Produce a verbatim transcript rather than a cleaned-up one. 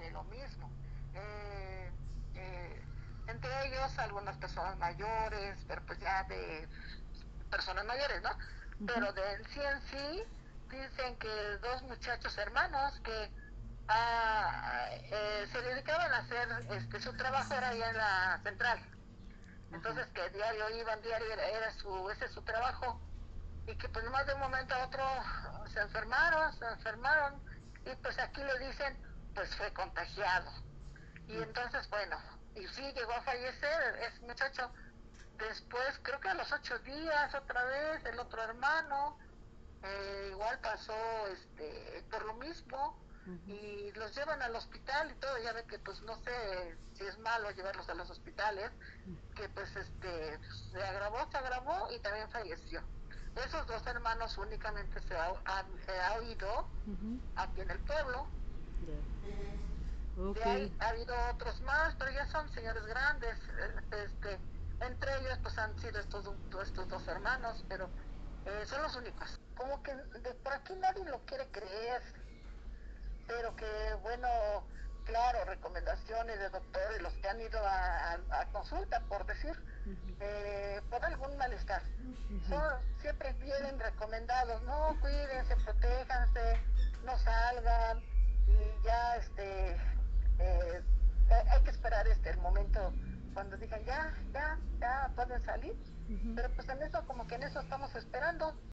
de lo mismo. Eh, eh, entre ellos algunas personas mayores, pero pues ya de personas mayores, ¿no? Uh-huh. Pero de sí en sí dicen que dos muchachos hermanos que ah, eh, se dedicaban a hacer, este, su trabajo era allá en la central. Entonces uh-huh. que diario iban, diario era, era su, ese es su trabajo, y que pues nomás de un momento a otro se enfermaron, se enfermaron, y pues aquí le dicen, pues fue contagiado. Y uh-huh. entonces, bueno, y sí llegó a fallecer ese muchacho. Después, creo que a los ocho días, otra vez, el otro hermano, eh, igual pasó este por lo mismo, uh-huh. y los llevan al hospital y todo. Ya ve que pues no sé si es malo llevarlos a los hospitales, uh-huh. que pues este se agravó, se agravó y también falleció. Esos dos hermanos únicamente se ha, ha, ha oído uh-huh. aquí en el pueblo. Yeah. Okay. De ahí ha habido otros más, pero ya son señores grandes, este, entre ellos pues han sido estos, estos dos hermanos, pero eh, son los únicos. Como que de por aquí nadie lo quiere creer, pero que bueno, claro, recomendaciones de doctores, los que han ido a, a, a consulta, por decir, uh-huh. eh, por algún malestar, uh-huh. son, siempre vienen recomendados, no, cuídense, protéjanse, no salgan, y ya este eh, hay que esperar este el momento cuando digan ya, ya, ya pueden salir, uh-huh. pero pues en eso, como que en eso estamos esperando.